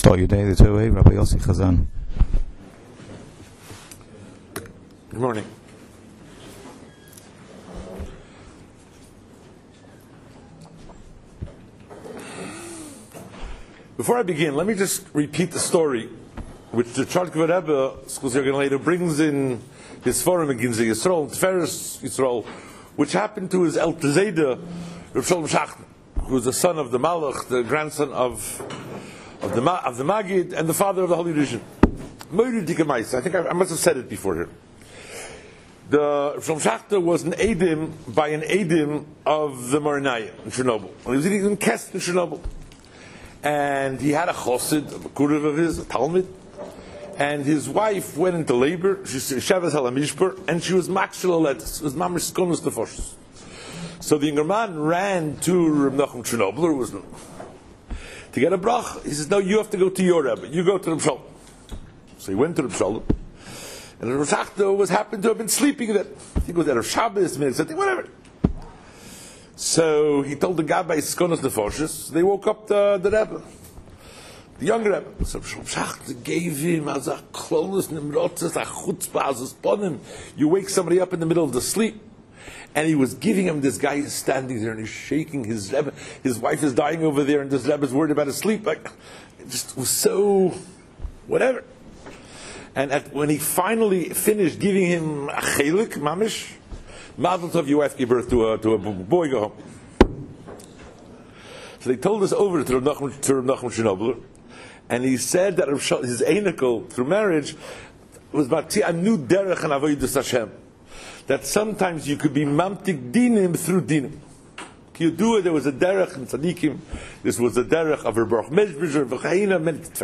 Kol Yudei L'Torah, Rabbi Yossi Chazan. Good morning. Before I begin, let me just repeat the story which the Chartkov Rebbe, Schuzir later, brings in his forum in Ginzei Yisrael, Tiferes Yisrael, which happened to his Elter Zayda, Reb Shalom Shachten, who was the son of the Malach, the grandson of the Magid, and the father of the Holy Rishon. Moiri Dikemais, I think I must have said it before here. The Reb Shalom Shachten was an Eidim by an Eidim of the Morinaya in Chernobyl. And he was eating in Kest in Chernobyl. And he had a chosid, a kurev of his, a talmid, and his wife went into labor. She shavas halamishper, and she was makshel aletis. It was mamish skonus nefoshes. So the younger man ran to Reb Nachum Chernobyl, to get a brach. He says, "No, you have to go to your Rebbe. You go to Reb Shalom." So he went to Reb Shalom, and Reb Shachta was happened to have been sleeping there. He goes out of Shabbos, something, whatever. So he told the Gabbai Skonos Nefoshes. They woke up the Rebbe, the young Rebbe. So Shacht gave him as a klolus nimrotzes a chutzpah as upon him. You wake somebody up in the middle of the sleep, and he was giving him. This guy is standing there and he's shaking his Rebbe. His wife is dying over there, and this Rebbe is worried about his sleep. Like, it just was so whatever. And when he finally finished giving him a chelik mamish. Mazel tov, your wife gave birth to a boy, go home. So they told us over to Reb Nachum Chernobyl, and he said that his einikel through marriage was a new derech and avodas Hashem. That sometimes you could be mamtik dinim through dinim. Kiyudua, there was a derech in tzaddikim. This was a derech of Reb Baruch Mezbrisher, V'chaina,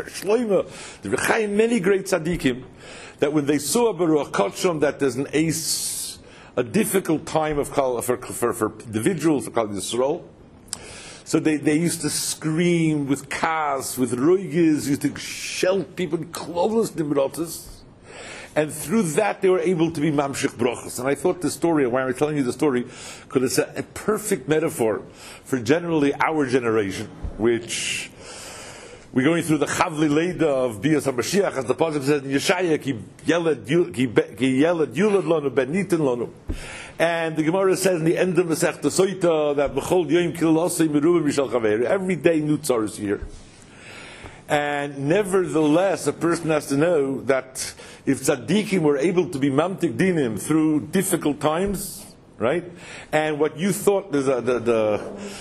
many great tzaddikim, that when they saw Baruch Kotshon that there's an ace, a difficult time of for individuals, for Kal Yisrael. So they used to scream with kas, with roiges, used to shell people, clothes nimrotas, and through that they were able to be mamshich brachos. And I thought the story, why am I telling you the story? Because it's a perfect metaphor for generally our generation, which we're going through the Chavli Leida of Bias HaMashiach, as the Pasuk says in Yeshaya, ki yeled yulad lanu ben nitin lanu. And the Gemara says in the end of Masechta Soita that B'chol yoyim kilosei merubim mishal chaver. Every day new tzar is here. And nevertheless, a person has to know that if tzaddikim were able to be mamtik dinim through difficult times, right? And what you thought is the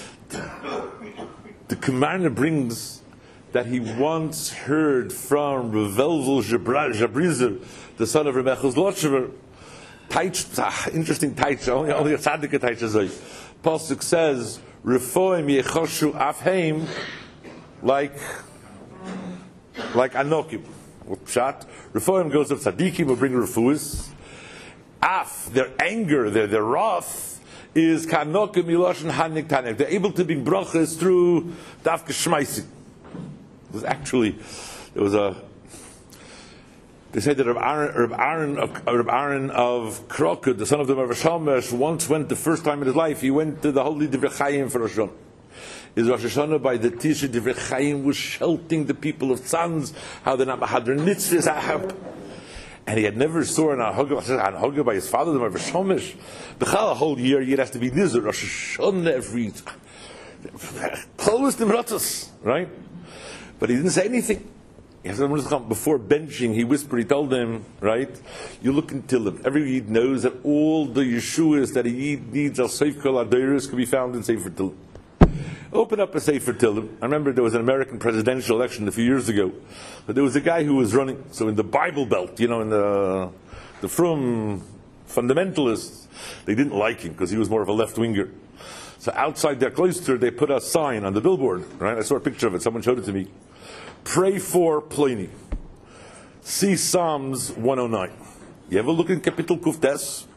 commander brings, that he once heard from Revelvel Jabrizer, the son of Rebbe Chuzlotchever, interesting taich, only a tzaddik taich azay. Pasuk says, "Refoim yechoshu afheim," like anokim. Pshat. Refoim goes of tzaddikim will bring refuis. Af, their anger, their wrath, is kanokim miloshen hanik tanek. They're able to bring brachas through dafke shmaisik. They said that Reb Aaron of Krokod, the son of the Rav Shomesh, once went the first time in his life, he went to the holy Divrei Chaim for Rosh Hashanah. His Rosh Hashanah by the Tisha Divrei Chaim was shouting the people of Tzanz, how they're not Mahadr Nitzvahs, and he had never saw an Haggadah by his father, the Rav Shomesh. The whole year, he has to be this, Rosh Hashanah every close to Mratzos, right? But he didn't say anything. Before benching, he whispered, he told them, right, you look in Tillim. Every Yid knows that all the Yeshuas that a Yid needs, al Seif Kol Adeiros, can be found in Sefer Tillim. Open up a Sefer Tillim. I remember there was an American presidential election a few years ago, but there was a guy who was running, so in the Bible Belt, in the Frum fundamentalists, they didn't like him because he was more of a left-winger. So outside their cloister, they put a sign on the billboard, right? I saw a picture of it. Someone showed it to me. Pray for Pliny. See Psalms 109. You ever look in Kapitel Kuftes?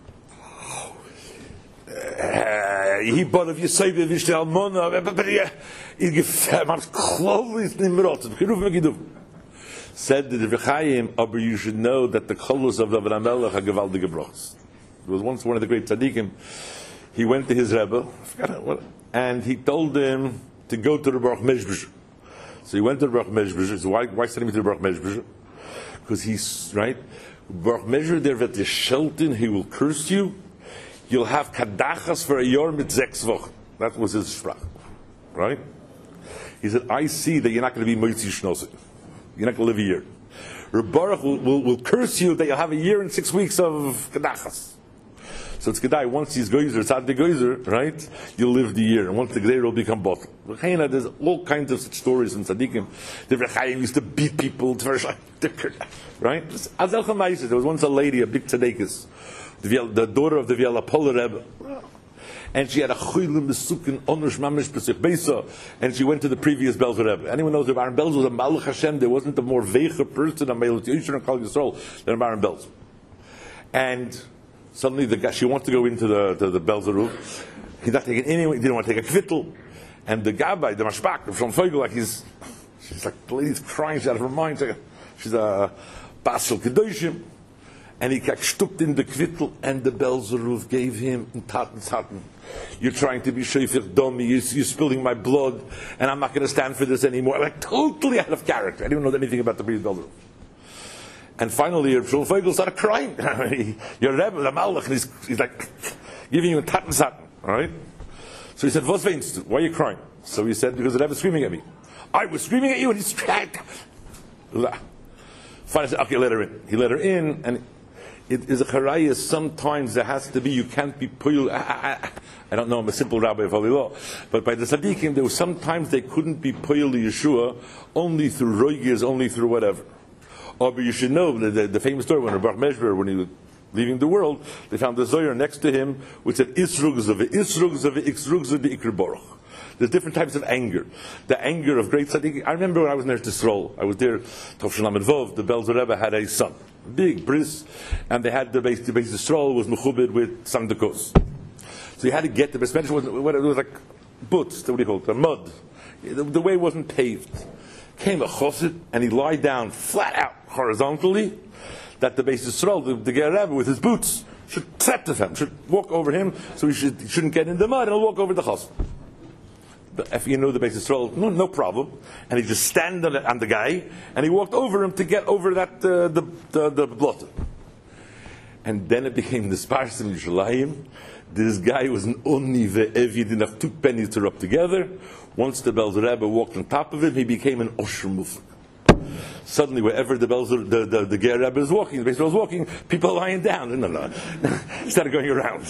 He bought of Yisayv Vishte Almona. Said the Divrei Chaim, but you should know that the Cholos of David HaMelech are gewaltige brachos. There was once one of the great tzaddikim. He went to his Rebbe, and he told him to go to the Baruch Mezbrisher. So he went to the Baruch Mezbizh. So why send him to the Baruch Mezbizh? Because he's, right? Baruch Mezbizh, there vet Shelton, he will curse you. You'll have kadachas for a yor mit 6 wochen. That was his sprach. Right? He said, I see that you're not going to be moitzi shnosi. You're not going to live a year. Reb Baruch will curse you that you'll have a year and 6 weeks of kadachas. So it's Kedai, once he's Geyser, it's the Geyser, right? You'll live the year, and once the Geyser will become bottle. There's all kinds of such stories in Tzadikim. The Rechayim used to beat people, right? There was once a lady, a big Tzadikis, the daughter of the Vialapola Rebbe, and she had a Choylim Besukin Onush Mamish Pesach Beisa, and she went to the previous Belzer Rebbe. Anyone knows that Aaron Belz was a Malach Hashem? There wasn't a more veicher person, a Melech Yisrael and Kol Yisrael, than Aaron Belz. And suddenly the guy, she wants to go into the Belzer roof. He's not taking anyone, he didn't want to take a kvittel. And the Gabbai, the Mashpak, from Feigel, like she's like, the lady's crying, she's out of her mind. She's a Basel Kedoshim. And he got stuck in the kvittel, and the Belzer roof gave him taten. You're trying to be shayfich dummy, you're spilling my blood, and I'm not going to stand for this anymore. Like, totally out of character. I didn't know anything about the previous Belzer roof. And finally, Shul Feigel started crying. Your Rebbe, the Malach, and he's like giving you a taten. All right? So he said, "What's weinst? Why are you crying?" So he said, "Because the Rebbe is screaming at me." I was screaming at you, and he's crying. Finally, I said, "Okay, let her in." He let her in, and it is a charayah. Sometimes there has to be. You can't be puyul. I don't know. I'm a simple rabbi of Holy Law, but by the tzaddikim, there was sometimes they couldn't be puyul to Yeshua only through roiges, only through whatever. Oh, but you should know the famous story when Baruch Mezbizh, when he was leaving the world, they found the Zohar next to him, which said Isrugzav, Isrugzav, Ikr Baruch. There's different types of anger. The anger of great tzaddik. I remember when I was in Eretz Yisrael, I was there. Tov Shalom and Vov, the Belzer Rebbe had a son, big bris, and they had the Beis Yisrael was mechubed with sandakos. So you had to get the Beis Yisrael was like butts, what do you call it? The mud. The way wasn't paved. Came a chosid, and he lied down flat out horizontally, that the Beis Yisrael, the Ger Rebbe with his boots, should accept of him, should walk over him, so he shouldn't get in the mud, and he'll walk over the chosid. But if you know the Beis Yisrael, no problem. And he just stand on the guy, and he walked over him to get over that the blotter. And then it became the Spars in Yerushalayim. This guy was an Oni ve'evid, enough 2 pennies to rub together. Once the Belzer Rebbe walked on top of him, he became an Osher Muflik. Suddenly, wherever the Ger Rebbe is walking, the Beis Yisrael is walking, people are lying down. No. Instead of going around.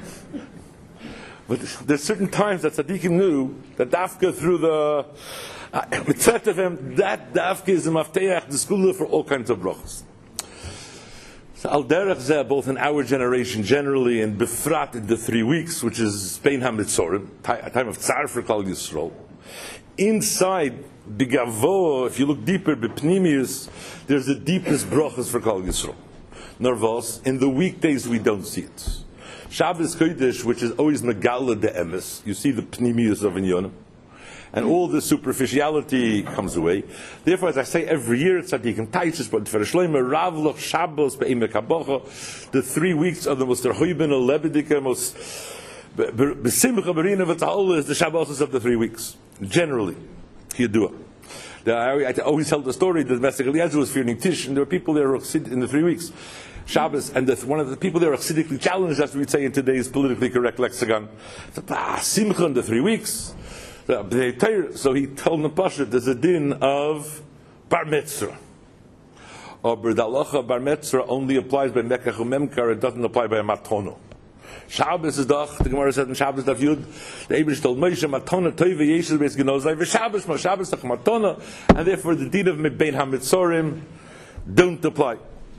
But there's certain times that Tzaddikim knew that Dafka through the mitzvah of him, that Dafka is the mafteach, the school for all kinds of brachos. So al derech zeh, both in our generation generally, and befrat in the 3 weeks, which is Pein HaMitzorim, a time of tzar for Klal Yisrael. Inside Bigavo, if you look deeper, B'pnimius, there's the deepest brachos for Klal Yisrael. Nervos, in the weekdays we don't see it. Shabbos Kodesh, which is always Megala de Emes, you see the Pnimius of Inyonim, and all the superficiality comes away. Therefore, as I say every year, Tzadikim Taichus, but for Shlomo, Ravloch, Shabbos, Be'emek HaBocha, the 3 weeks are the most Terhoibin, Lebedika, most Besimcha, Berina, V'Ta'ol is the Shabbos of the 3 weeks. Generally, Yedua. I always tell the story that Messiah Eliezer was fearing Tish, and there were people there who sit in the 3 weeks. Shabbos, and one of the people there are chassidically challenged, as we'd say in today's politically correct lexicon. Simcha in the 3 weeks. So he told the Pasha, there's a din of Bar Mitzvah. Or B'dalacha Bar Mitzvah only applies by Mekach Memkar, it doesn't apply by a Matono. Shabbos is doch, the Gemara said in Shabbos Daf Yud, the Eibush told Moshe, Matona Toive Yeshes Beis Genozai, V'Shabbos, Ma Shabbos doch Matona, and therefore the din of Mebein HaMitzorim don't apply.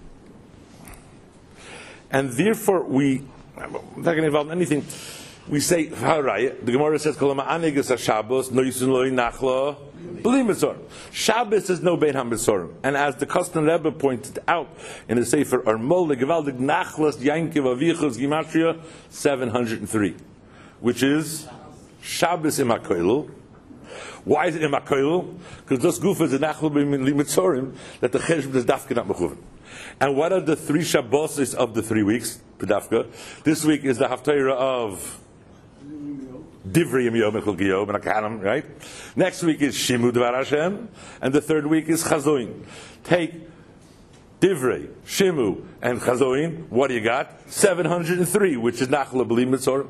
And therefore I'm not going to involve in anything. We say, the Gemara says, Shabbos, Shabbos is no Bein HaMitzorim. And as the Kostan Rebbe pointed out in the Sefer Armol, the Gevaldig Nachlas Yankiv Avichos Gematria 703, which is Shabbos im HaKoilel. Why is it im HaKoilel? Because those gufas in Nachla B'Mitzorim that the Cheshbon is dafka not mechuven. And what are the 3 Shabbos of the 3 weeks? Pedafka. This week is the Haftarah of Divrei Yom Echol Giyom and Akanim, right? Next week is Shimu Dvar Hashem, and the third week is Chazoin. Take Divrei, Shimu, and Chazoin. What do you got? 703, which is Nachla B'li Mitzorah.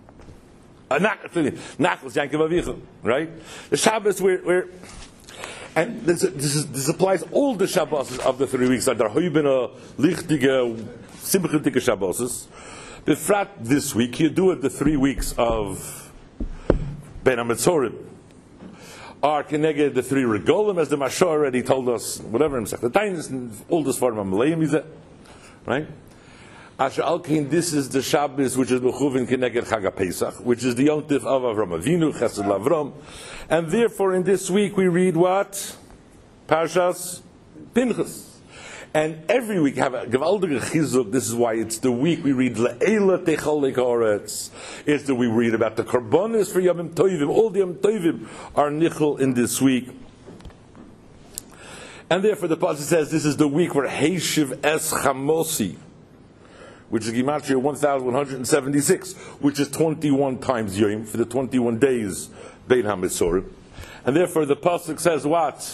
Nachlas Yankiv Avicha, right? The Shabbos we're and this applies all the Shabbos of the 3 weeks. Like the Hoybina, Lichtige, Simchatige Shabbos. Befrat this week, you do it the 3 weeks of Ben HaMetzorim. Are connected the 3 regolim, as the Mashor already told us, whatever in Masechet Taanis, and all this form of Malayim is it, right? Asher Alkein, this is the Shabbos which is Mechuvin Keneged Chag HaPesach, which is the Yontif of Avram Avinu, Chesed Lavram, and therefore in this week we read what? Parshas Pinchas. And every week have a Gevaldige Chizuk. This is why it's the week we read Le'ela Techol Haaretz. It's the week we read about the Karbonis for Yom Tovim. All the Yom Tovim are Nichol in this week. And therefore the passage says this is the week where Heishiv Es Chamosi, which is Gematria 1176, which is 21 times Yom for the 21 days Bein HaMetzorim. And therefore the pasuk says what?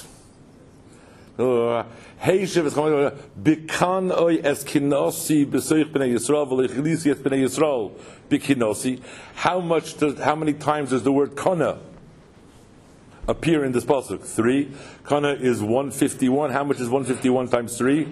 Heishiv is Bikan Oy Es Kinosi B'Soich B'nei Yisrael V'Lechlisi Es B'nei Yisrael B'Kinosi. How many times does the word Kana appear in this pasuk? 3. Kana is 151. How much is 151 times 3?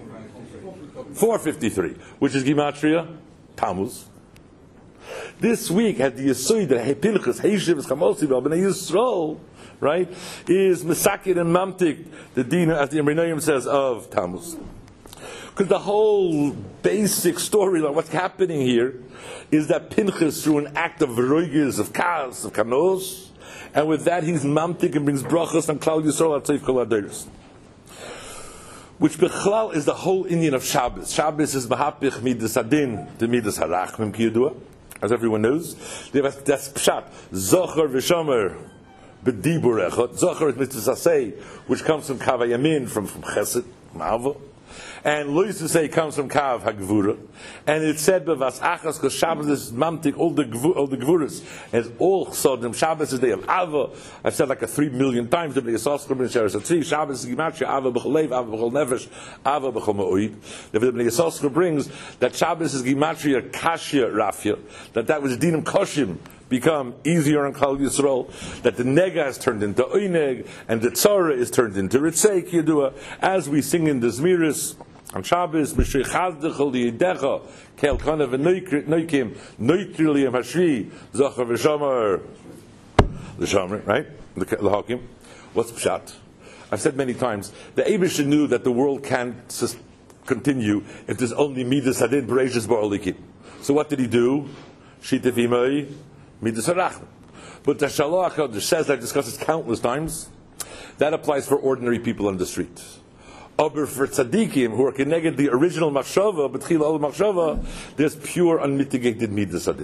453, which is Gematria Tammuz. This week had the Yesod that Pinchas Heishiv is Chamosi B'Nei Yisrael, right, is Mesakir and Mamtik, the Dina, as the Emrinayim says, of Tammuz. Because the whole basic storyline, what's happening here, is that Pinchas, through an act of Roigis, of Kaas, of Kanos, and with that he's Mamtik and brings brachas and Klal Yisrael at Seif Kol HaDeiros. Which Bechlal is the whole Indian of Shabbos. Shabbos is Mahapich Midas Adin to Midas Harachmim Kiyadua, as everyone knows. That's Pshat. Zocher v'Shomer b'Dibur Echot. Zocher is Mitzvah Sasei, which comes from Kav HaYamin, from Chesed, Ma'ava. And Lo Yisasei comes from Kav HaGvura. And it said B'Vas Achas, because Shabbos is Mamtik, all the Gvuras. And it's all Chodim. Shabbos is the day of Ava. I've said like 3 million times, the B'nai Yisrael, B'nai Shabbos, Shabbos is Gematria, Ava B'chol Lev, Ava B'chol Nefesh, Ava B'chol Ma'oid. The B'nai Yisrael brings that Shabbos is Gematria, Kashya, Rafya, that was Dinam Koshim, become easier on Klal Yisrael, that the Nega is turned into Oineg, and the Tzara is turned into Ritzei Kiyadua, as we sing in the Zmiris, on Shabbos, Mishrei Chazdechel Yidecha, Kel Kana V'Noikim, Noitri Liyam Hashri, Zocher V'Shomer, the Shomer, right? The Hakim. What's Pshat? I've said many times, the Eibusha knew that the world can't continue if there's only Midas Hadin, Bereishis Ba'olikim. So what did he do? Shitef Imai, Midas Harachim. But the Shalach HaKodesh says, I've discussed this countless times, that applies for ordinary people on the street. Aber for tzaddikim, who are connected the original machshava, but chila al machshava, there's pure unmitigated midas adin.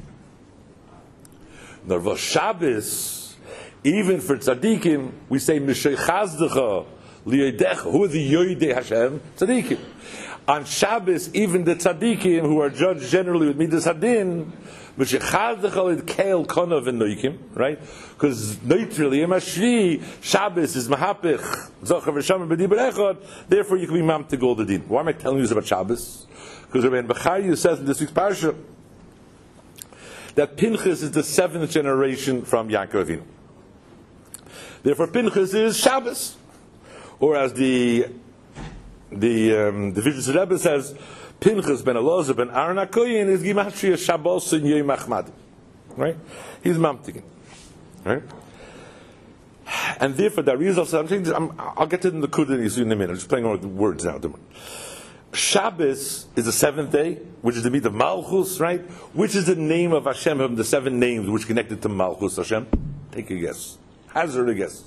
Narva Shabbos, even for tzaddikim, we say Mishay Chazdecha liyodecha, who are the yoidei Hashem tzaddikim. On Shabbos, even the tzaddikim, who are judged generally with midas adin, Mishay Chazdecha lid keil konav and noikim, right? Because neutrally, Mashri, Shabbos is Mahapich, Zocher V'Shomer b'Dibur Echad, therefore you can be Mamtig all the din. Why am I telling you this about Shabbos? Because Rabbi Bechaya says in this week's Parsha that Pinchas is the 7th generation from Yaakov Avinu. Therefore Pinchas is Shabbos. Or as the Vizhnitzer Rebbe says, Pinchas ben Elazar ben Aaron HaKoyin is Gematria Shabbos and Yom Achmad. Right? He's Mamtigin. Right? And therefore, the result says, I'll get to the Kudan in a minute. I'm just playing on the words now. Shabbos is the 7th day, which is the meat of Malchus, right? Which is the name of Hashem, of the 7 names which connected to Malchus Hashem? Take a guess. Hazard a guess.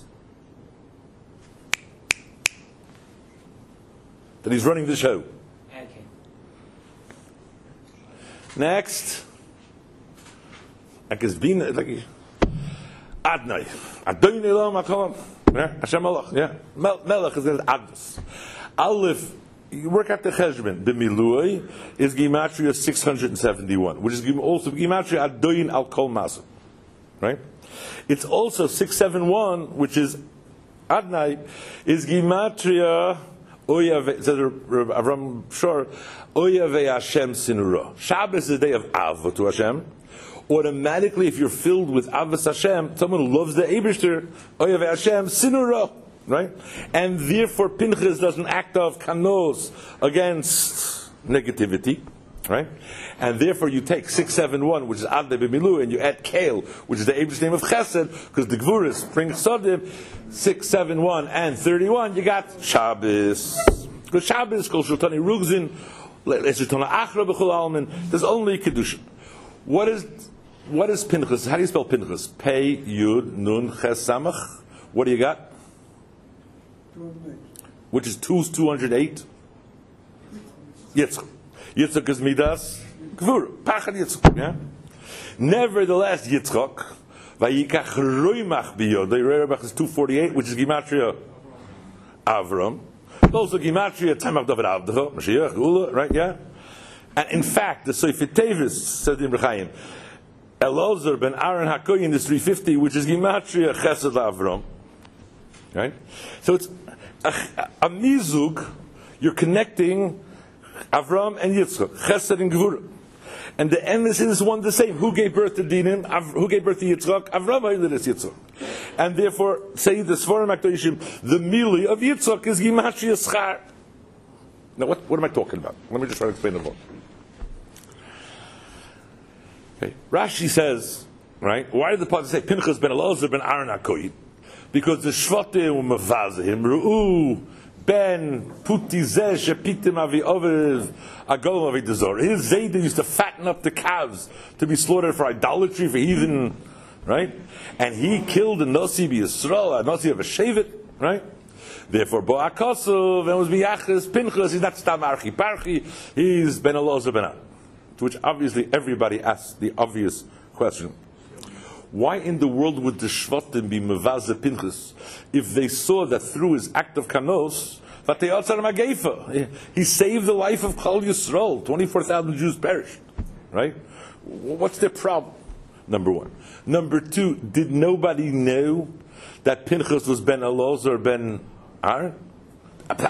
That he's running the show. Okay. Next. Adnai. Adonai Elohim HaKolam. Yeah, Hashem Malach. Yeah. Melech is Adnos. Aleph, you work out the Cheshbon. B'Milui is Gematria 671, which is also Gematria Adoyin Al Kol Masim. right? It's also 671, which is Adnai, is Gimatria Oyave, says Avram Shor, Oyave Hashem Sinura. Shabbos is the day of Av to Hashem. Automatically, if you're filled with Avos Hashem, someone who loves the Eibishter, Oyave Hashem Sinura. Right? And therefore Pinchas does an act of kanos against negativity. Right? And therefore you take 671, which is Adnai B'milu, and you add Kael, which is the Eibish's name of Chesed, because the Gvuris bring Sodim, 671 and 31, you got Shabbos. Because Shabbos, Kol Shultani Rugzin, Shultana Achra B'chol Almin, there's only Kedushin. What is Pinchas? How do you spell Pinchas? Pei, Yud, Nun, Ches, Samach. What do you got? 208. Which is 208? Yitzchak. Yitzchak is Midas Gvura. Pachad Yitzchak. Yeah? Nevertheless, Yitzchak, Vayikach Roimach Biyodai, Roimach is 248, which is Gematria Avram. Also Gematria Tzemach David Avdecha, Mashiach, Geula, right? Yeah? And in fact, the Sefer Tevis, said in Rechayim, Elazar ben Aaron HaKoyin is 350, which is Gematria Chesed Avram. Right? So it's a mizug, you're connecting Avram and Yitzchak, Chesed and Gevurah. And the emphasis is one the same. Who gave birth to Dinim? Who gave birth to Yitzchak? Avram Ha'ilidis Yitzchak. And therefore, say the Svarim HaKadoshim, the Mili of Yitzchak is Gimatria Schar. Now, what am I talking about? Let me just try to explain the book. Okay. Rashi says, right, why did the Pasuk say Pinchas ben Elazar ben Aaron HaKoyin? Because the Shvatim Mavazahim Ru'u Ben Puti Zeh Shepitim Avi Ovev Agolom Avi Dezor. His Zayda used to fatten up the calves to be slaughtered for idolatry, for heathen, right? And he killed a Nasi B'Yisrael, a Nasi of a Shevet, right? Therefore, Bo'akosov and was Miyachis Pinchas. He's not Stam Archi Parchi. He's Ben Elazar Ben Aaron. To which obviously everybody asks the obvious question. Why in the world would the Shvatim be Mevaze Pinchas if they saw that through his act of Kanos, he saved the life of Klal Yisrael, 24,000 Jews perished, right? What's their problem? Number one. Number two, did nobody know that Pinchas was Ben Elazar Ben Aaron? But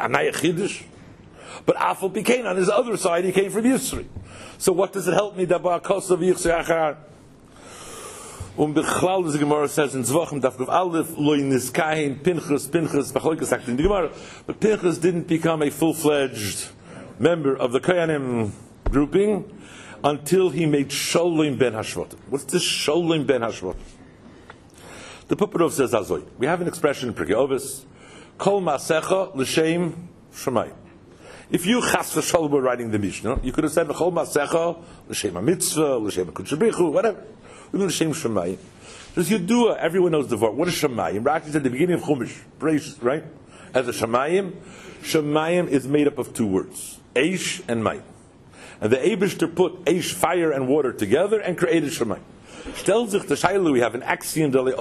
Afal became on his other side, he came from Yisri. So what does it help me that Ba'akos of Yitzchak? Bechlal, the Gemara says in Zvachim Daf Guf Aleph, Lo Nizkahin Pinchas B'cholikas Act in the Gemara, but Pinchas didn't become a full-fledged member of the Koyanim grouping until he made Sholem ben Hashvat. What's this Sholem ben Hashvat? The Puparov says Azoy. We have an expression in Pirkei Avos, Kol Masecha L'Shem Shemayim. If you chas v'sholem were writing the Mishnah, you could have said V'chol Masecha L'Shem HaMitzvah, L'Shem HaKudshabrichu, whatever. Even L'Shem Shemayim. There's Yedua, everyone knows the word. What is Shemayim? Rashi said at the beginning of Chumash, right? As a Shemayim, Shemayim is made up of two words, Eish and Mayim. And the Eibishter put Eish, fire and water together and created Shemayim. Stel sich the Shailu, we have an axiom, the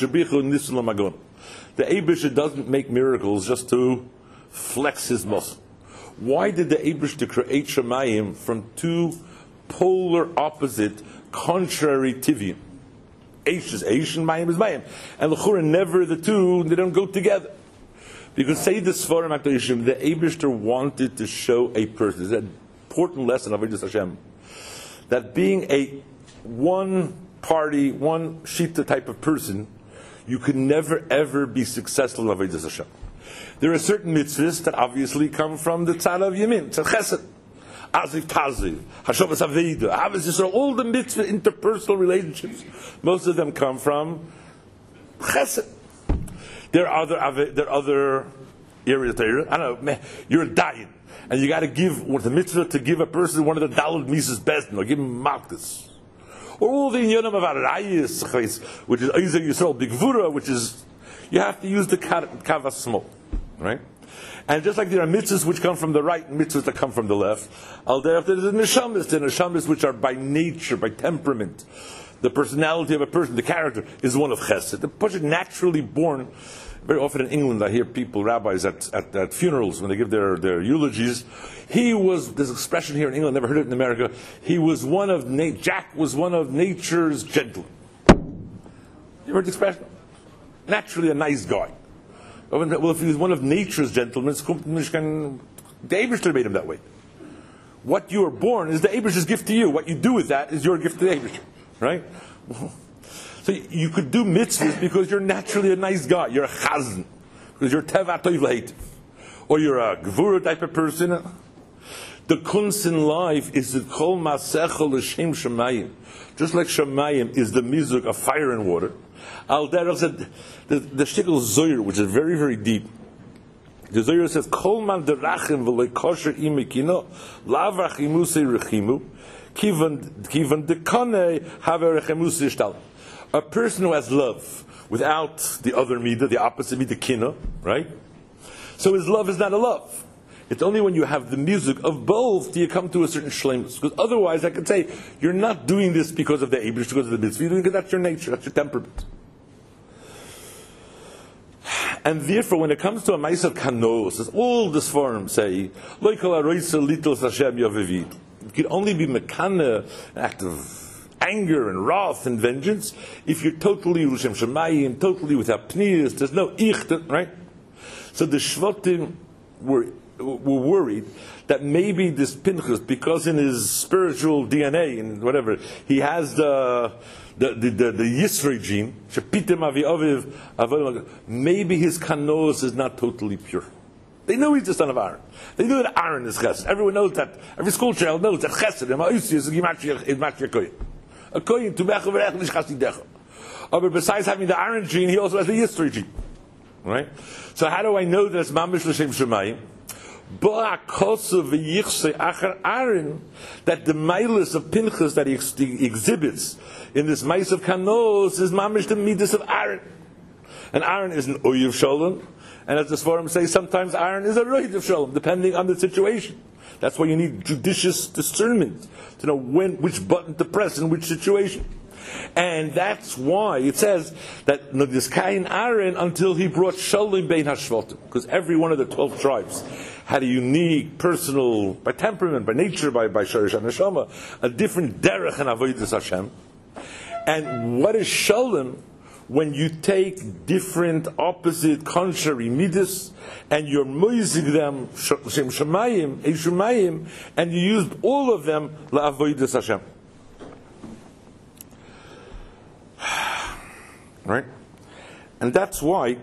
Eibishter doesn't make miracles just to flex his muscle. Why did the Eibishter create Shemayim from two polar opposite, contrary Tivim? Eish is Eish and Mayim is Mayim. And L'chura, never the two, they don't go together. Because say the Svarim HaKadoshim, the Eibishter wanted to show a person, it's an important lesson of Avodas Hashem, that being a one party, one shita type of person, you can never ever be successful in Avodas Hashem. There are certain mitzvahs that obviously come from the tzad of Yamin, tzad Chesed, Aziv Taziv, Hashavas Aveda, Avos Yisrael, all the mitzvah interpersonal relationships, most of them come from Chesed. There are other areas. I don't know. You're a dayan, and you got to give the mitzvah to give a person one of the dalad mises best, or give him malchus, or all the inyanim of arayis, which is Eizah Yisrael Bigvura, which is you have to use the kavas small, right? And just like there are mitzvahs which come from the right and mitzvahs that come from the left, there's the neshamas which are by nature, by temperament. The personality of a person, the character, is one of chesed. The person naturally born. Very often in England, I hear people, rabbis, at funerals when they give their eulogies. This expression here in England, never heard it in America. Jack was one of nature's gentlemen. You heard the expression? Naturally a nice guy. Well, if he was one of nature's gentlemen, the Eibishter made him that way. What you are born is the Eibishter's gift to you. What you do with that is your gift to the Eibishter. Right? So you could do mitzvahs because you're naturally a nice guy. You're a chazan. Because you're teva toiv leit. Or you're a gevura type of person. The kunst in life is that kol masechel l'shem shemayim. Just like shemayim is the mizuk of fire and water. Al derech said the shtickle zoyer, which is very, very deep. The zoyer says kol man derachim v'le kosher imikino lav rachimusei rechimu kivan dekane have rechimusei shtal. A person who has love without the other midah, the opposite midah, kina, right? So his love is not a love. It's only when you have the music of both do you come to a certain shleimus. Because otherwise, I could say you're not doing this because of the Eibush, because of the mitzvah. You're doing it because that's your nature, that's your temperament. And therefore, when it comes to a ma'aser kanos, as all the forums say, "Lo kol haroisa litos Hashem yavivid." It can only be mekana, an act of anger and wrath and vengeance, if you're totally L'Shem Shemayim, totally without pniyas, there's no ichta, right? So the Shvatim were worried that maybe this Pinchas, because in his spiritual DNA and whatever, he has the Yisrei gene, Shepitim Avi Aviv, maybe his kanos is not totally pure. They knew he's the son of Aaron. They knew that Aaron is Chesed. Everyone knows that. Every school child knows that Chesed and Ma'usi is Gimatria Koyin. A Koyin to Mecha V'Rech Nish Chasidecha. But besides having the Aaron gene, he also has the Yisrei gene. Right? So how do I know that it's Mamish L'Shem Shemayim? That the milas of Pinchas that he exhibits in this mice of Kanos is Mamish the midas of Aaron. And Aaron is an Oyev Shalom. And as the Sforim say, sometimes Aaron is a Roid of Shalom, depending on the situation. That's why you need judicious discernment to know which button to press in which situation. And that's why it says that this Kain Aaron until he brought Shalom Bein Hashvatim, because every one of the 12 tribes had a unique, personal, by temperament, by nature, by Shorish and Neshama, a different derech and avodas Hashem. And what is Shalom? When you take different, opposite, contrary midas, and you're moizig them Shem Shemayim, Eishumayim, and you use all of them la'avodas Hashem. Right? And that's why,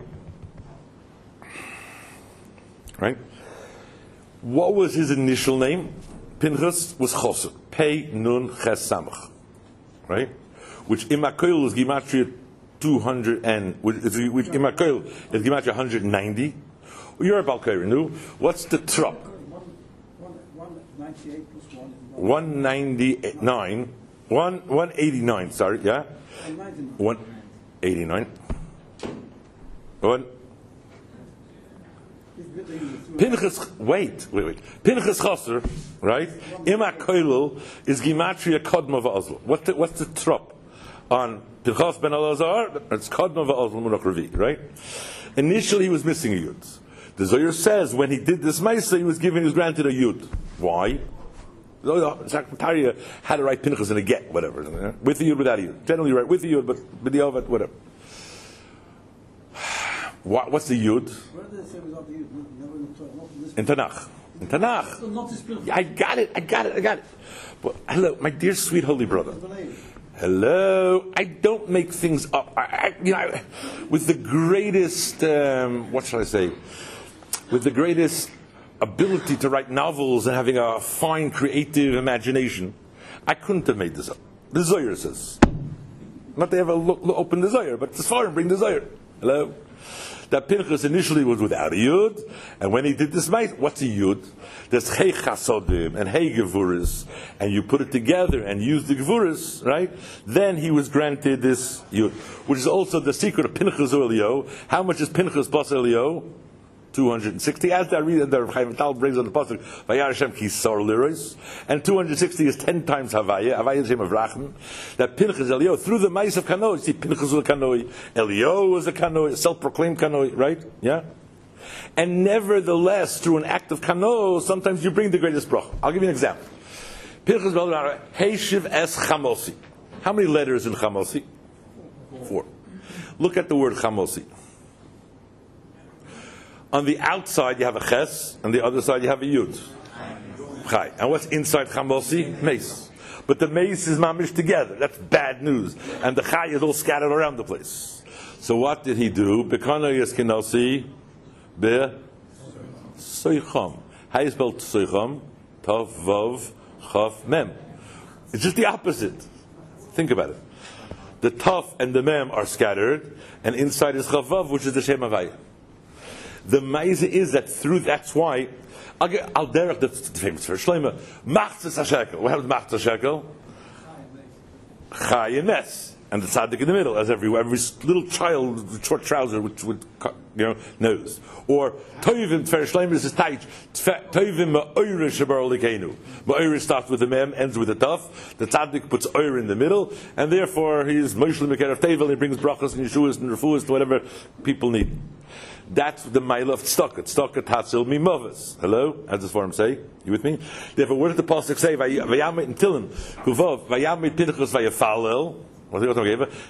right? What was his initial name? Pinchas was Chosed. Pei Nun Ches Samach. Right? Which Imakoil is Gematria 200 and which Imakoil is Gematria 190. You're a Balkairinu. What's the trop? 198 plus 1. 199. 189, sorry, yeah? 189. Pinchas, wait. Pinchas Chaser, right? Ima Koilul is Gematria Kodma V'Ozl. What's the trop on Pinchas ben Elazar? It's Kodma V'Ozl Munach Revi, right? Initially he was missing a Yud. The Zohar says when he did this Maisa, he was granted a Yud. Why? Zakaria had to write Pinchas in a get, whatever. With the Yud, without a Yud. Generally write with the Yud, but with the Ovet, whatever. What's the Yud? Where did it say without the Yud? In Tanakh. In Tanakh. Yeah, I got it. But hello, my dear, sweet, holy brother. Hello. I don't make things up. With the greatest, what shall I say? With the greatest ability to write novels and having a fine creative imagination, I couldn't have made this up. The Zohar says. Not to ever open the Zohar, but it's far and bring the Zohar. Hello? That Pinchas initially was without a Yud, and when he did this might, what's a Yud? There's Hey Chasodim and Hey Gevuris, and you put it together and use the Gevuris, right? Then he was granted this Yud, which is also the secret of Pinchas Elio. How much is Pinchas plus Elio? 260, as the Chaim Tal brings on the pasuk, Vayar Hashem Kisar Liros, and 260 is 10 times Havaya. Havaya is the name of Rachman. That Pinchas Elio through the mice of Kanoi. You see, Pinchas was a Kanoi, Elio was a Kanoi, self-proclaimed Kanoi, right? Yeah. And nevertheless, through an act of Kano, sometimes you bring the greatest bracha. I'll give you an example. Pinchas Heishiv es Chamosi. How many letters in Chamosi? 4. Look at the word chamosi. On the outside you have a ches, on the other side you have a yud. Chai. And what's inside chamosi? Mace. But the mace is mamish together. That's bad news. And the chai is all scattered around the place. So what did he do? Bekana yeskinosi be soicham. How you spell soicham? Tav vav chaf mem. It's just the opposite. Think about it. The taf and the mem are scattered, and inside is chaf vav, which is the Shem Havaya. The ma'isa is that through, that's why, Al Derech, the famous verse, Shlomo, Machzas HaShekel. What happens Machzas HaShekel? Chai and Mes. And the tzaddik in the middle, as every little child with short trouser knows. Or Toivim Tfer Shlomo is taich. Toivim Ma'oire Shabar Likenu. Ma'oire starts with the mem, ends with the taf. The tzaddik puts oir in the middle, and therefore he is Moshe Meker of Tevel. He brings brachas and yeshuas and refuas to whatever people need. That's the mile of tzedakah. Tzedakah tatzil mimavas. Hello, as this form say. You with me? Therefore, what did the pasuk say? Vayamit in Tilim, Kuvav, Vayamit Pinchas Vayafalel. Just like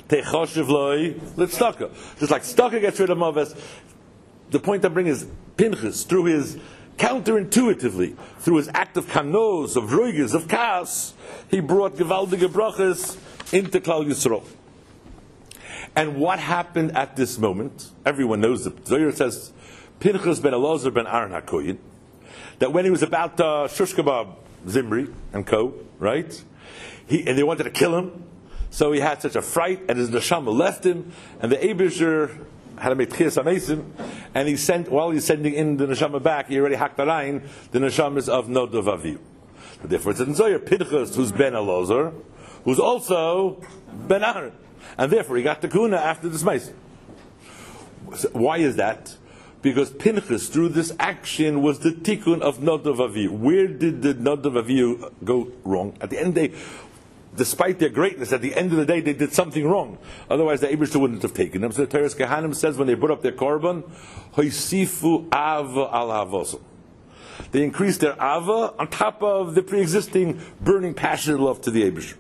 tzedakah gets rid of mavas, the point I bring is Pinchas, through his counterintuitively, through his act of kanos, of roiges, of kas, he brought gewaldige brachas into Klal Yisrael. And what happened at this moment? Everyone knows it. Zohar says Pinchas ben Elazar ben Aaron HaKoyin, that when he was about shush kebab Zimri and co, right? And they wanted to kill him. So he had such a fright, and his neshama left him, and the Eibusher had to make tchias amesim, and he sent, while he's sending in the neshama back, he already hacked the line, the neshamas of Nodav Avihu. Therefore, it's in Zohar, Pinchas, who's Ben Elazar, who's also Ben Aaron, and therefore he got the kuna after this meis. So why is that? Because Pinchas, through this action, was the tikkun of Nodav Avihu. Where did the Nodav Avihu go wrong? At the end of the day, despite their greatness, at the end of the day, they did something wrong. Otherwise, the Eibusher wouldn't have taken them. So the Teres Kehanim says when they put up their korban, Hoisifu ava al havoso. They increased their ava on top of the pre-existing burning passionate love to the Eibusher.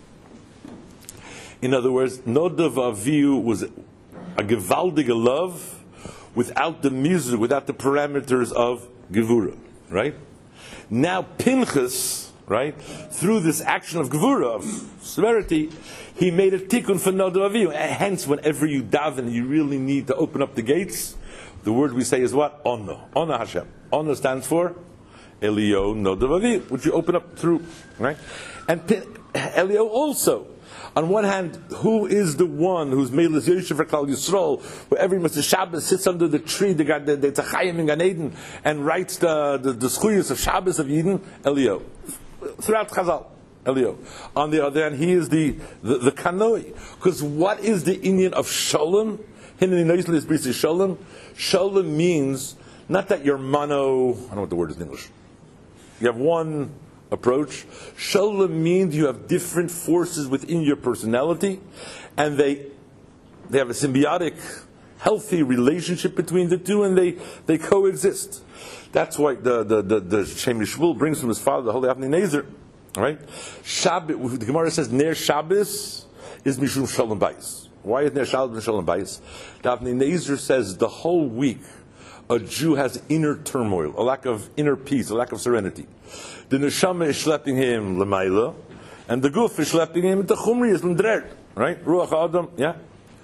In other words, Nodav Avihu was a gewaldige love without the music, without the parameters of Gevura. Right? Now Pinchas, right, through this action of Gevura, of severity, he made a tikkun for Nodav Avihu. Hence, whenever you daven, you really need to open up the gates. The word we say is what? Ono. Ono Hashem. Ono stands for Elio Nodav Avihu, which you open up through, right? And Elio also, on one hand, who is the one who's Meilus Yosef for Klal Yisrael, where every Mr. Shabbos sits under the tree, the Tzachayim in Gan Eden, and writes the schuyas of Shabbos of Eden? Elio. Throughout Chazal, Elio. On the other hand, he is the kanoi. Because what is the Indian of Shalom? Shalom means not that you're mono. I don't know what the word is in English. You have one approach. Shalom means you have different forces within your personality, and they have a symbiotic, healthy relationship between the two, and they coexist. That's why the Shem Yishvul brings from his father the Holy Avnei Nezer, right? The Gemara says Ner Shabbos is Mishum Shalom Bayis. Why is Ner Shabbos Shalom Bayis? The Avnei Nezer says the whole week a Jew has inner turmoil, a lack of inner peace, a lack of serenity. The neshama is schlepping him l'mayla, and the guf is schlepping him into chumri, is l'ndrer, right? Ruach Adam, yeah.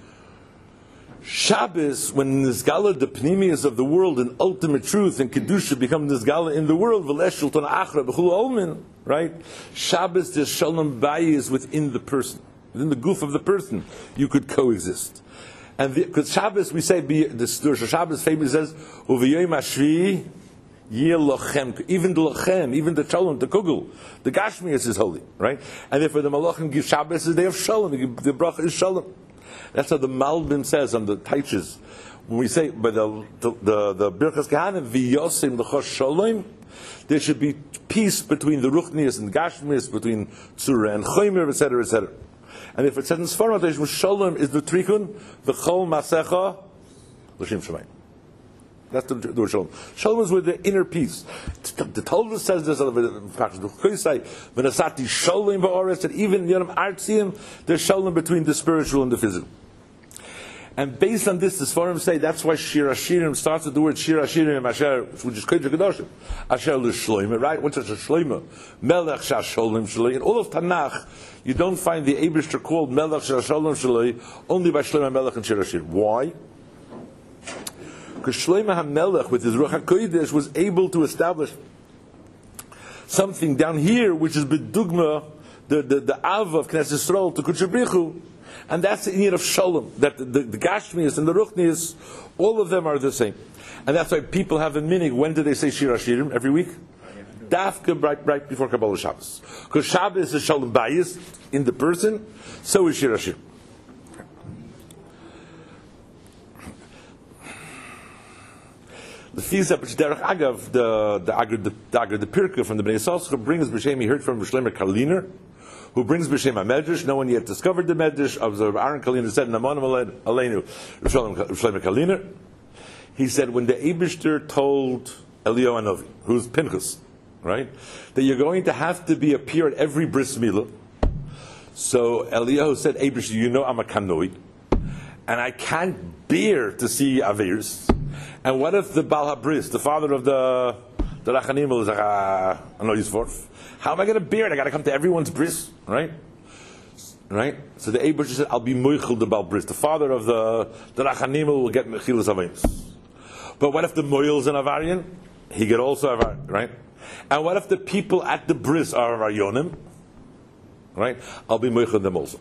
Shabbos, when Nizgala, the pnimius of the world and ultimate truth and Kedusha become Nizgala in the world, V'leshul Ton Achra, B'chul Olmin, right? Shabbos, there's Shalom Bayis within the person, within the goof of the person, you could coexist. And because Shabbos, we say, the Shabbos famously says, U'v'yoyim Ashvi, Yeh Lochem, even the Lochem, even the Shalom, the Kugel, the Gashmias is holy, right? And therefore the Malachim give Shabbos as a day of Shalom, the bracha is Shalom. That's how the Malbim says on the Taiches. When we say by the Birchas Kehanim v'yosim l'chos shalom, there should be peace between the Ruchnias and Gashmias, between Tzura and Chomer, etc., etc. And if it says in Sfarim, Shalom is the Trikun, v'chol masecha l'shem shemayim. That's the word Shalom. Shalom is with the inner peace. The Talmud says this, v'nasati Shalom ba'oretz, that even in Yom Artzim, there's Shalom between the spiritual and the physical. And based on this, the Sforim say that's why Shir Hashirim starts with the word Shir Hashirim Asher, which is Kodesh HaKadoshim. Asher L'Shloime, right? What's a Shloime? Melech Shasholim Shaloi. In all of Tanakh, you don't find the Eibishter called Melech Shasholim Shaloi only by Shloime HaMelech and Shir Hashirim. Why? Because Shloime HaMelech, with his Ruach HaKodesh, was able to establish something down here, which is B'dugma, the Av of Knesset Yisrael to Kodesh Brichu. And that's the inyan of Shalom, that the Gashmias and the Ruchnias, all of them are the same. And that's why people have a minig. When do they say Shir Hashirim? Every week? Dafka, right before Kabbalah Shabbos. Because Shabbos is Shalom Bayis in the person, so is Shir Hashirim. The Fizah, which Derech Agav, the Pirka from the Bnei Yissaschar brings B'Shem, he heard from Shlomo Karliner, who brings B'Shem HaMedrash. No one yet discovered the Medrash. Aaron Karliner said, Namonim Aleinu, Shlomo Karliner. He said, when the Eibishter told Eliyahu Hanavi, who's Pinchas, right, that you're going to have to be appear at every bris milah. So Eliyahu said, Eibishter, you know I'm a kanoi, and I can't bear to see Averis. And what if the Baal HaBris, the father of the Rachanim, is like, how am I going to bear it? I got to come to everyone's bris, right? Right? So the Eibishter said, I'll be moichel the Baal Bris. The father of the Rachanim will get mechilas averis. But what if the moil's an avarian? He get also avarian, right? And what if the people at the bris are avarionim? Right? I'll be moichel them also.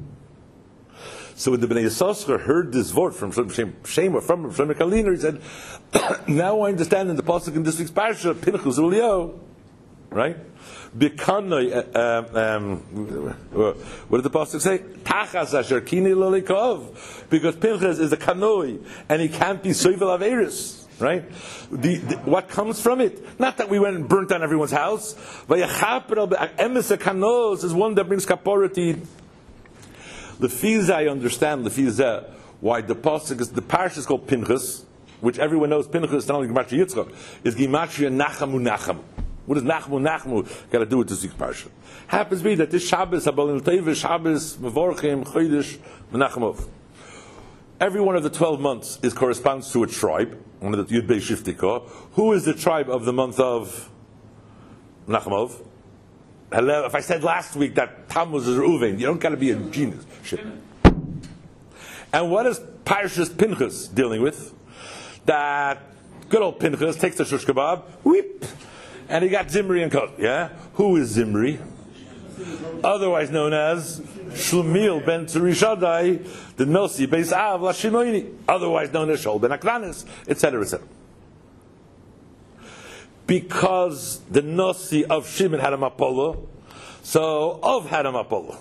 So when the Bnei Yissaschar heard this word from Shema, from Shlomo Karliner, he said, now I understand in the pasuk in this week's parasha, Pinchas Eliyahu, right? Bikanoi, what did the pasuk say? Tachas asher kini lolikov, because Pinchas is a kanoi, and he can't be soivel averis, right? What comes from it? Not that we went and burnt down everyone's house. Vayachaper emes kanos is one that brings kaporati. The Fizah, I understand, the Fizah, why the pasuk is, the parish is called Pinchas, which everyone knows Pinchas, not only Gematria Yitzchak, is Gematria Nachamu Nachamu. What does Nachamu Nachamu got to do with this week's parsha? Happens to be that this Shabbos, Habalil Teva, Shabbos, Mevorchim, Chodesh, Menachemov. Every one of the 12 months corresponds to a tribe, one of the Yud Bei Shiftika. Who is the tribe of the month of Menachemov? If I said last week that Tammuz is Reuven, you don't got to be a genius. Shit. And what is Parshas Pinchas dealing with? That good old Pinchas takes the shush kebab, whip, and he got Zimri and Kol. Yeah? Who is Zimri? Otherwise known as Shlumiel ben Tzurishadai, the Nosi Beis Av Lashimoini, otherwise known as Shol ben Akranis, etc., etc. Because the Nosi of Shimon had a Mapolo, so Ov had a Mapolo.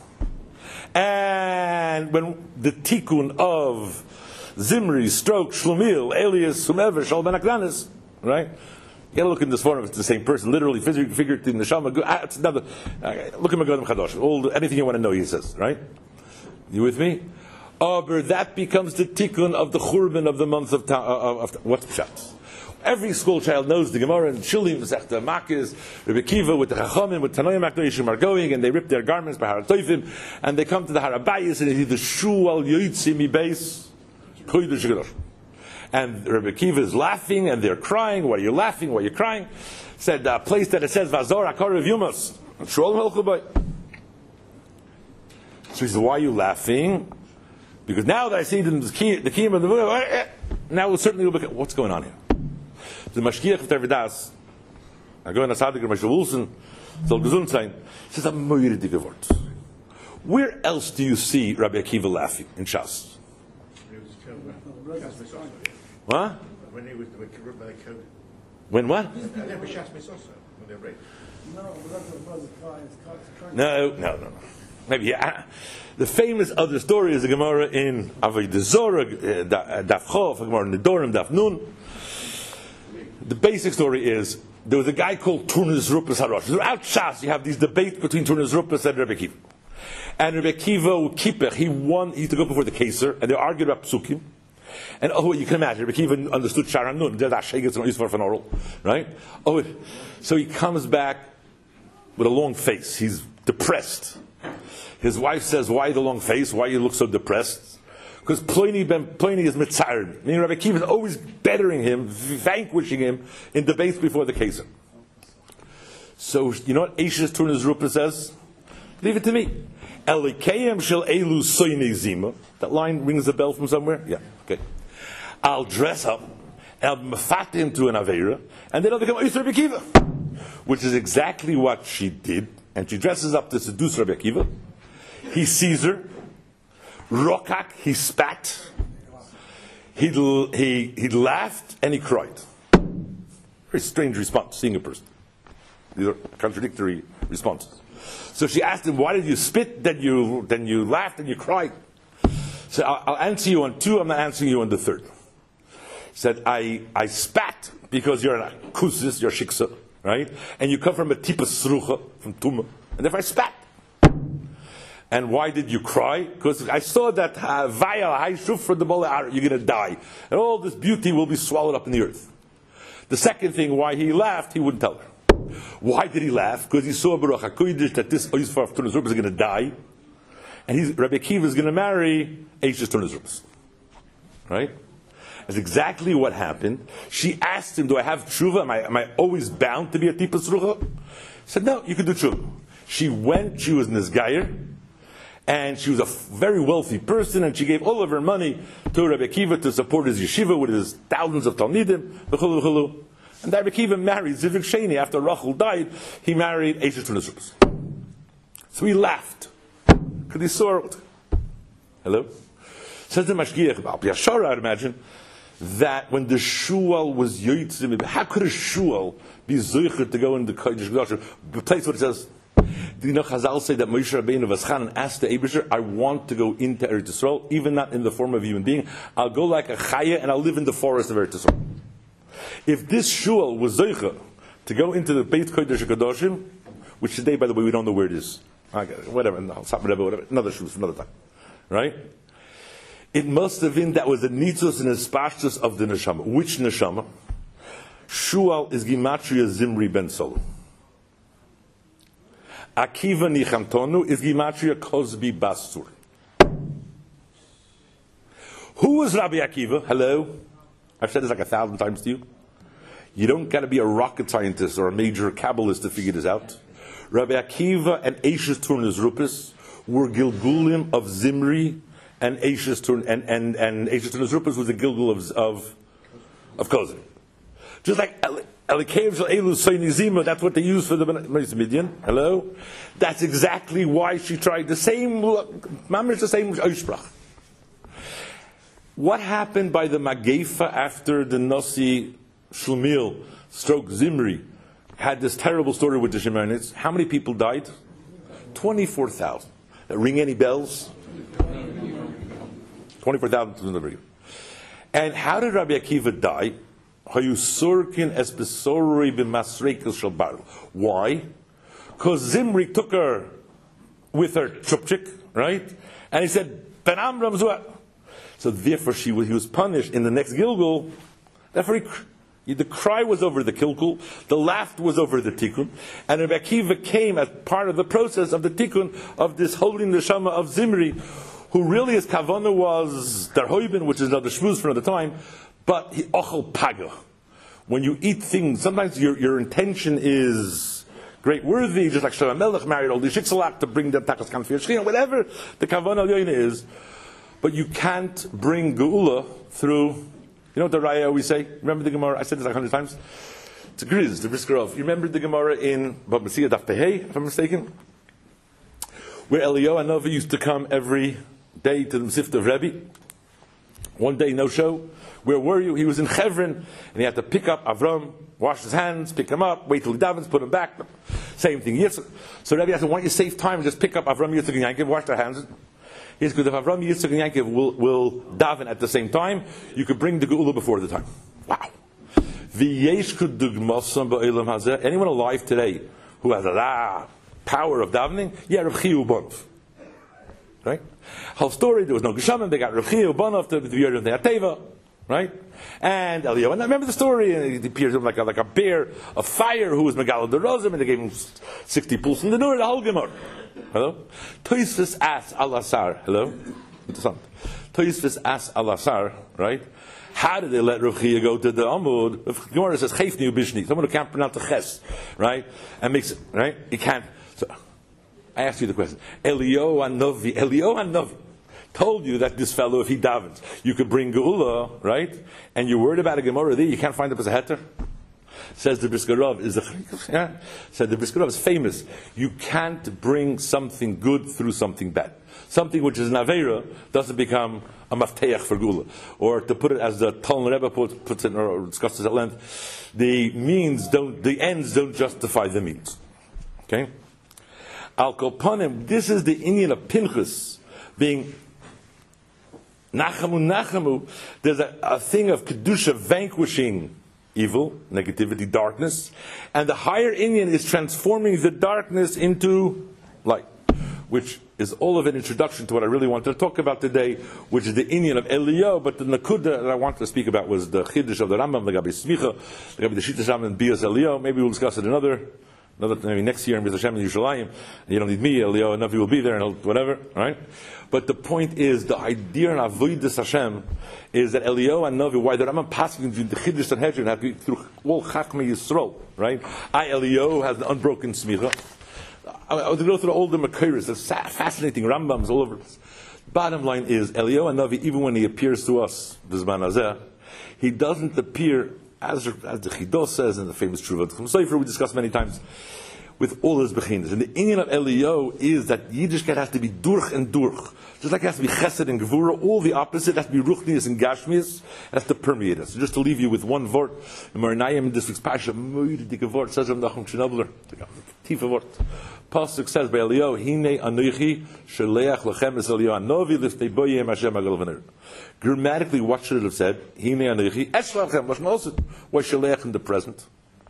And when the Tikkun of Zimri, stroke, Shlumiel, Elias, whomever, Shol ben Akranis, right? You gotta look in this form if it's the same person, literally, figuratively, in the Shama. It's another. Look at Megadim Chadosh. Anything you want to know, he says, right? You with me? But that becomes the Tikkun of the Churban of the month of what's Pshat? Every school child knows the Gemara and Shilim, Masechta Makis, Rebbe Kiva with the Chachamim, with Tanoim HaKadoshim are going, and they rip their garments by Haratoifim, and they come to the Harabayis, and they see the Shu al Yoitzi mi Beis, Kodesh HaKadosh. And Rebbe Kiva is laughing, and they're crying. Why are you laughing? Why are you crying? Said a place that it says Vazor Akar of Yumas. So he said, why are you laughing? Because now that I see the key of the now we'll certainly look at what's going on here. The Mashgiach of Tervidas, I go in a Sadik or Mashal Wilson, soll gesund sein, says a moirdige Wort. Where else do you see Rabbi Akiva laughing in Shas? What? When he was by the code. When what? They were Shasmis also, when they were raped. No. Maybe, yeah. The famous other story is the Gemara in Avodah Zorah, Daf Chof, Gemara in Nedorim, Daf Nun. The basic story is, there was a guy called Turnus Ruppus HaRosh. Throughout Shas, you have these debates between Turnus Ruppus and Rebbe Kiva. And Rebbe Kiva, Kippech, he used to go before the Keser, and they argued about Psukim. And you can imagine, Rebbe Kiva understood Shar HaNun, right? So he comes back with a long face. He's depressed. His wife says, why the long face? Why you look so depressed? Because Pliny is mitzayir, meaning Rabbi Akiva is always bettering him, vanquishing him in debates before the Kesar. So, you know what Eishes Turner's Rupa says? Leave it to me. Elikayim shel elu soyne zima. That line rings a bell from somewhere? Yeah, okay. I'll dress up, I'll mafat him to an Aveira, and then I'll become Eishes Rabbi Akiva. Which is exactly what she did. And she dresses up to seduce Rabbi Akiva. He sees her. Rokak, he spat. He laughed and he cried. Very strange response, seeing a person. These are contradictory responses. So she asked him, why did you spit, then you laughed and you cried? So I'll answer you on two, I'm not answering you on the third. He said, I spat because you're an akusis, you're shiksa, right? And you come from a tipa srucha, from Tuma. And therefore I spat. And why did you cry? Because I saw that vaya hayshuf for the bola, you're going to die. And all this beauty will be swallowed up in the earth. The second thing, why he laughed, he wouldn't tell her. Why did he laugh? Because he saw Baruch HaKodesh that this Oisfar of Turner's Rupas is going to die. And Rabbi Akiva is going to marry Eishes Turner's Rupas. Right? That's exactly what happened. She asked him, do I have tshuva? Am I always bound to be a tipas rucha? He said, no, you can do tshuva. She went, she was Nizgayer, and she was a very wealthy person, and she gave all of her money to Rabbi Akiva to support his yeshiva with his thousands of talmidim, v'chulu v'chulu. And Rabbi Akiva married Zivik Sheni. After Rachel died, he married Eishes Turner's Rupas. So he laughed. Because he saw her. Hello? Says the Mashgiach about Yashara, I'd imagine, that when the shul was yotzim, how could a shul be zoicher to go in the Kodesh Kodashim? The place where it says, do you know Chazal say that Moshe Rabbeinu Vaschan asked the Eibusher, I want to go into Eretz Yisrael, even not in the form of a human being. I'll go like a chaya and I'll live in the forest of Eretz Yisrael. If this shul was zoicher to go into the Beit Kodesh Kodashim, which today, by the way, we don't know where it is. Whatever, another shul for another time. Right? It must have been that was the nitzos and espashtus of the neshama. Which neshama? Shual is Gimatria Zimri ben Solo. Akiva Nichamtonu is Gimatria Kozbi Basur. Who was Rabbi Akiva? Hello? I've said this like 1,000 times to you. You don't got to be a rocket scientist or a major Kabbalist to figure this out. Rabbi Akiva and Eishes Turner's Rupas were Gilgulim of Zimri, and Eishes Turner's Rupas was the Gilgul of Kozbi. Just like Elikev Shel Elu Soyni Zima, that's what they use for the Midian. Hello? That's exactly why she tried the same, Mamish the same Oisprach. What happened by the Magefa after the Nasi Shlomiel stroke Zimri had this terrible story with the Shemonites? How many people died? 24,000. Ring any bells? 24,000. And how did Rabbi Akiva die? Why? Because Zimri took her with her chupchik, right? And he said, Ben Amram Zuat. So therefore he was punished in the next Gilgul. Therefore the cry was over the Kilkul, the laugh was over the Tikkun, and Rabbi Akiva came as part of the process of the Tikkun of this holy neshama of Zimri, who really his kavana was der Hoiben, which is another shmuz for another time, but he ochel paga. When you eat things, sometimes your intention is great worthy, just like Shlomo Melech married all the shiksalak to bring them takas kanfi shchina, whatever the kavana yoyne is, but you can't bring geula through. You know what the Raya always say? Remember the Gemara? I said this like 100 times. It's a Griz, the Brisker of. You remember the Gemara in Bab Mesiah Daf Pehei, if I'm mistaken? Where Eliyahu Hanavi used to come every day to the Mesivta of Rebbe. One day, no show. Where were you? He was in Chevron, and he had to pick up Avram, wash his hands, pick him up, wait till he davens, put him back. Same thing. So Rebbe asked him, why don't you save time and just pick up Avram, Yitzchak, and Yankiv, wash their hands? He's good. If Avram, Yitzchak, and Yankiv will daven at the same time, you could bring the Geula before the time. Wow. Anyone alive today who has a power of davening? Yeah, Rav Chiyu Bonov. Right? Whole story, there was no Geshamim, they got Rav Chiyu Bonov to the year of the Ateva. Right? And Eliyahu, and I remember the story, and he appears like a bear of fire who was Megala de Rozim, and they gave him 60 pulls in the Nur, the whole Gemara. Hello? Toisvis asks Al-Asar. Hello? Interessant. Tosfos as alasar, right? How did they let Rav Chia go to the Amud? The Gemara says chayfni ubishni. Someone who can't pronounce the ches, right? And makes it, right? You can't. So I asked you the question. Eliyahu Hanavi told you that this fellow, if he davens, you could bring Geula, right? And you're worried about a Gemara there, you can't find up as a heter? Says the Brisker Rav, said the Brisker Rav is famous. You can't bring something good through something bad. Something which is an Aveira doesn't become a mafteach for Gula. Or to put it as the Talmud Rebbe puts it, or discusses at length, the ends don't justify the means. Okay? Al Kopanim, this is the Indian of Pinchas being Nachamu. There's a thing of Kedusha vanquishing evil, negativity, darkness, and the higher Indian is transforming the darkness into light, which is all of an introduction to what I really wanted to talk about today, which is the Indian of Eliyahu. But the Nakuda that I wanted to speak about was the Chiddush of the Rambam, the Gabi Smicha, the Gabi the Shittas Rambam, and Bias Eliyahu. Maybe we'll discuss it another maybe next year in Bez Hashem in Yerushalayim. And you don't need me, Eliyahu, enough you will be there, and whatever, right? But the point is, the idea in Avodas Hashem is that Eliyahu and Navi, why the Rambam passing the Chiddush Sanhedrin through all Chachmei Yisrael, right? Eliyahu has the unbroken Smicha. I would go through all the Makiris, there's fascinating Rambams all over. Bottom line is, Eliyahu and Navi, even when he appears to us, Bizman Hazeh, he doesn't appear, as the Chidos says in the famous Truvat Sefer we discussed many times, with all his bechinas. And the Indian of Eliyahu is that Yiddishkeit has to be durch and durch. Just like it has to be chesed and gevura, all the opposite, it has to be ruchnius and gashmius, it has to permeate us. So just to leave you with one word, in Maranayim in this week's Pasha, moedige word, says Rav Nachum Chenobler, tiefe word. Pasuk says by Eliyahu, Hine anoichi sheleach lachem es Eliyahu anovi liftei boyem Hashem agal v'ner. Grammatically, what should it have said? Hine anoichi es lachem, why sheleach in the present?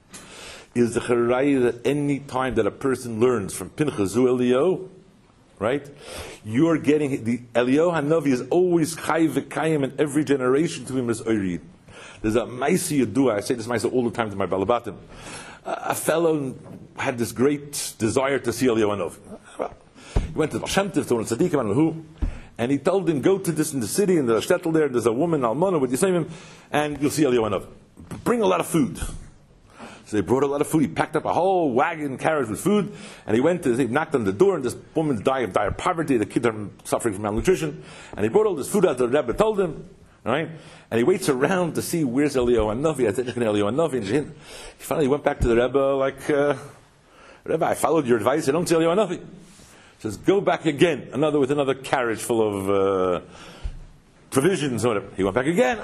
Is the Charai that any time that a person learns from Pinchas zu Eliyahu, right? You're getting the Eliyahu Hanavi is always Chai v'Kayim in every generation to him as Oirid. There's a Maisi Yadua, I say this Maisi all the time to my Balabatim. A fellow had this great desire to see Eliyahu Hanavi. Well, he went to the Shem Tov, to one of the Tzaddikim, who, and he told him, go to this in the city, in the shtetl there, there's a woman, Almana, with Yisayim, and you'll see Eliyahu Hanavi. Bring a lot of food. So they brought a lot of food. He packed up a whole wagon, carriage with food, and he knocked on the door, and this woman died of dire poverty. The kids are suffering from malnutrition, and he brought all this food out. The Rebbe told him, right? And he waits around to see where's Eliyahu Hanavi. I said, Eliyahu Hanavi. And he finally went back to the Rebbe like, Rebbe, I followed your advice. I don't see Eliyahu Hanavi. He says, go back again. With another carriage full of provisions or whatever. He went back again.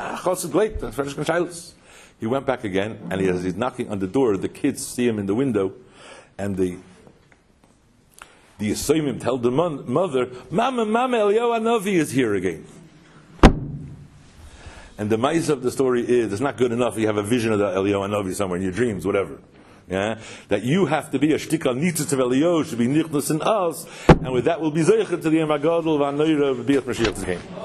He went back again, and as he's knocking on the door, the kids see him in the window, and the Yisayimim tell the mother, Mama, Eliyahu Hanavi is here again. And the mice of the story is, it's not good enough you have a vision of the Eliyahu Hanavi somewhere in your dreams, whatever. Yeah? That you have to be a shtikal nitzitz of Eliyahu, should be nichnas in us, and with that we'll be zeicher to the Yom HaGadol v'anoira v'biyat Mashiach Tzidkein.